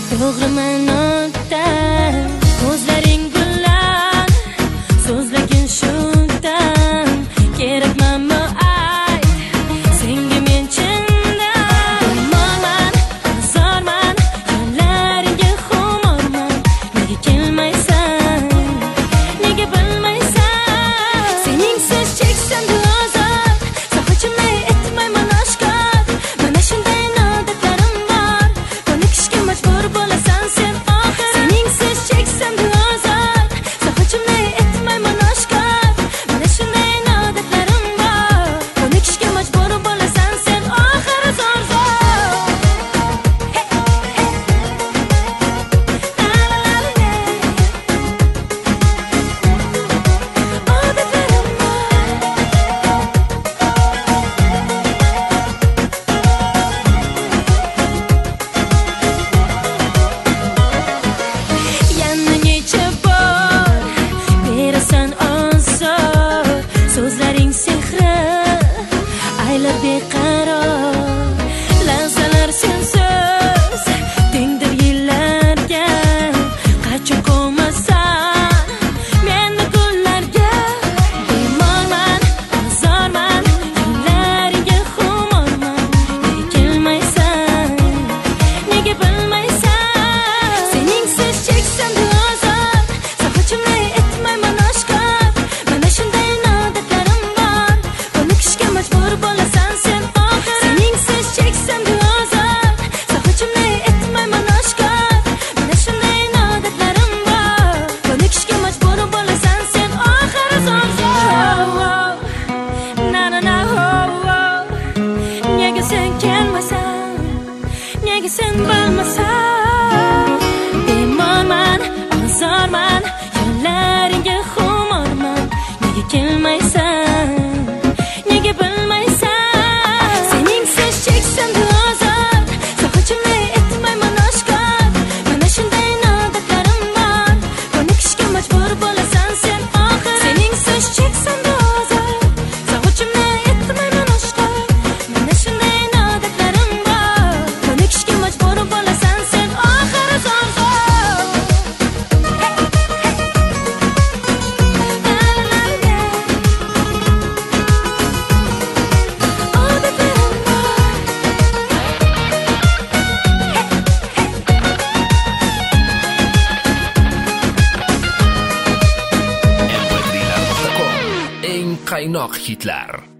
To'g'riman otdan ko'zlaring gullar, so'zlagin shundan kerakmanmi ayt senga men chindan. Bemalman, azorman, yo'llaringga xumorman. Nega kelmaysan, nega bilmaysan? Seningsiz cheksamdi ozor, sochimni etmayman oshkor. Mana shunday odatlarim bor, ko'nikishga majbur bo'lasan sen oxir. Seningsiz cheksamdi ozor, sochimni etmayman oshkor. Mana shunday odatlarim bor, ko'nikishga majbur bo'lasan sen oxir. Zor yana necha bor berasan ozor, so'zlaring sehri aylar beqaror. Lahzalar sensiz tengdir yillarga, qachon qo'ymasan meni gullarga. Bemalman, azorman, yo'llaringga xumorman. Nega kelmaysan, nega bilmaysan? Seningsiz cheksamdi ozor, sochimni etmayman oshkor. Mana shunday odatlarim bor, ko'nikishga majbur bo'lasan sen oxir. Seningsiz cheksamdi ozor, sochimni etmayman oshkor. Mana shunday odatlarim bor, ko'nikishga majbur bo'lasan sen oxir. Zor na na na nega sen kelmasan, nega sen bilmasan? Bemalman, azorman, yo'llaringga xumorman. Nega kelmaysan, nega bilmaysan? Seningsiz cheksamdi ozor, sochimni etmayman oshkor. Mana shunday odatlarim bor, ko'nikishga majbur bo'lasan sen oxir. Seningsiz cheksamdi ozor, sochimni etmayman oshkor. Mana shunday odatlarim bor, ko'nikishga majbur bo'lasan sen oxir. Zor mp3.com eng qaynoq hitlar.